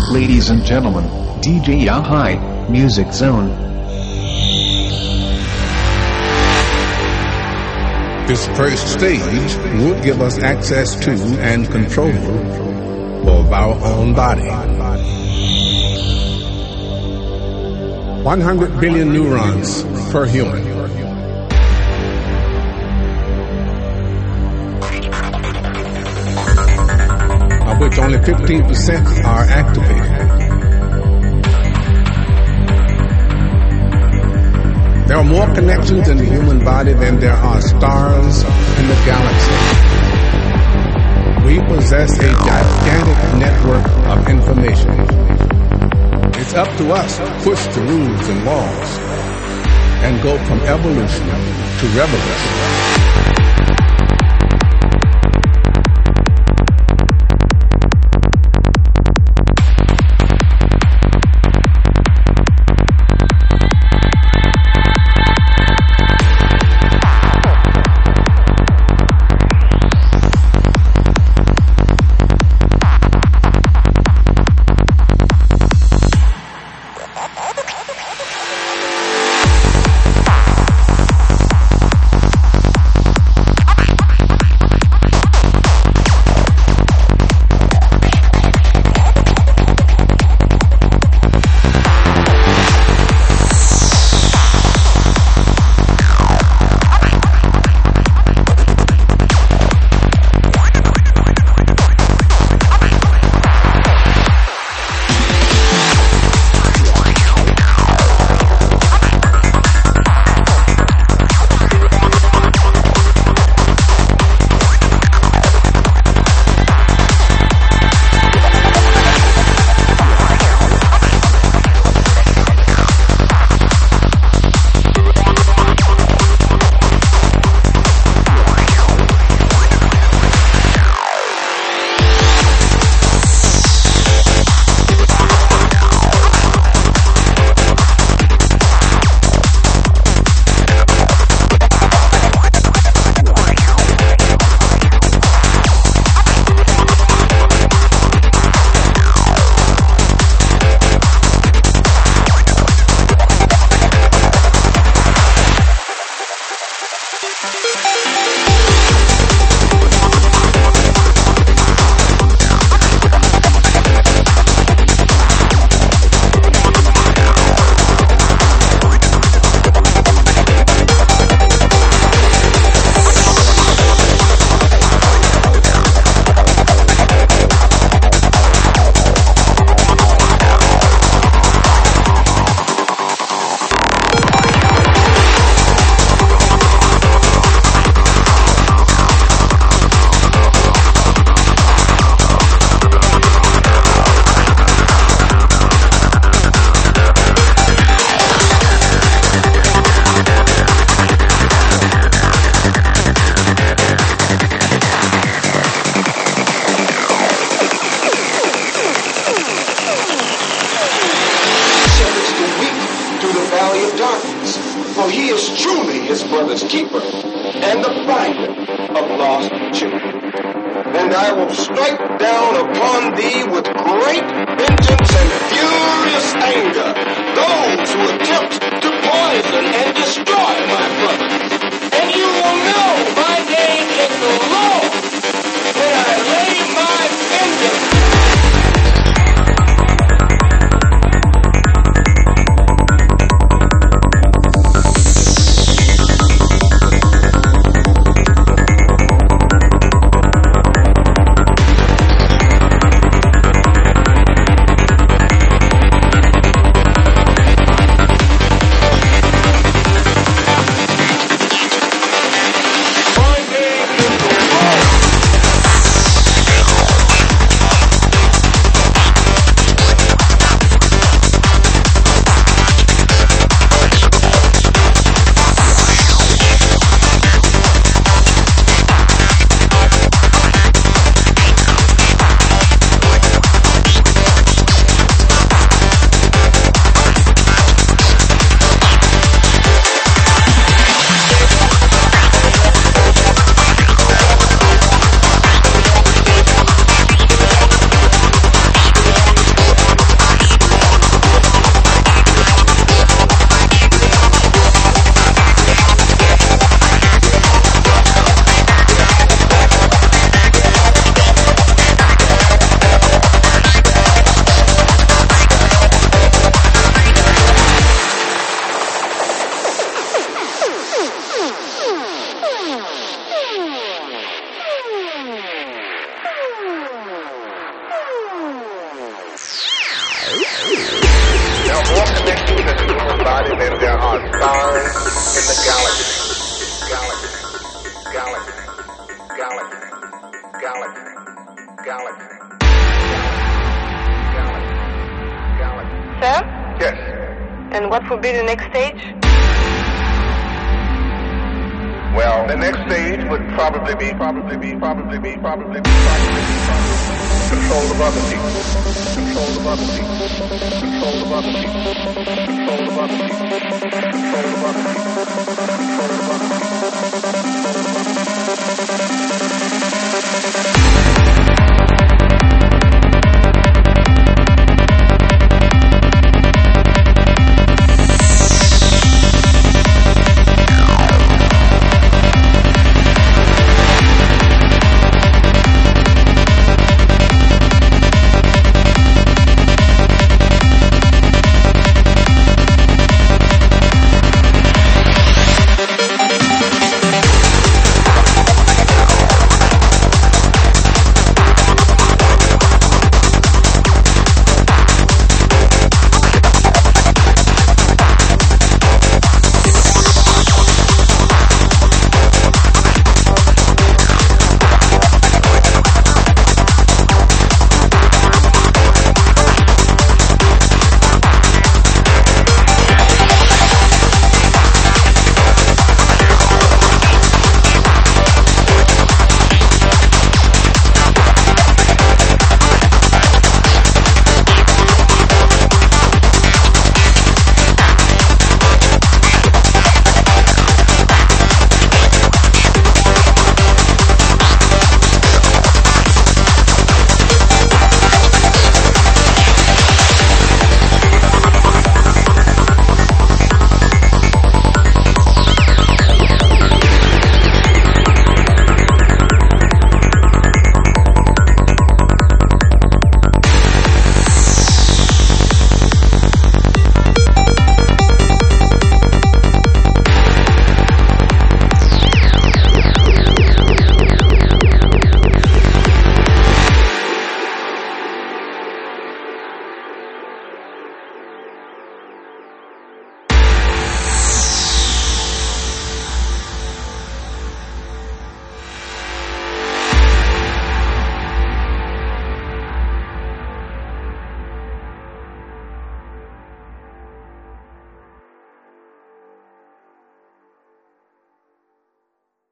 Ladies and gentlemen, DJ Yahai, Music Zone. This first stage would give us access to and control of our own body. 100 billion neurons per human. Of which only 15% are activated. There are more connections in the human body than there are stars in the galaxy. We possess a gigantic network of information. It's up to us to push the rules and laws and go from evolution to revolution. There are more connections in the human body than there are stars in the galaxy. Galaxy. Galaxy. Galaxy. Galaxy. Galaxy. Galaxy. Sir? Yes. And what will be the next stage? Well, the next stage would probably be control of other people. Control of other people. Control of other people. Control of other people. Control of other people. Control of other people.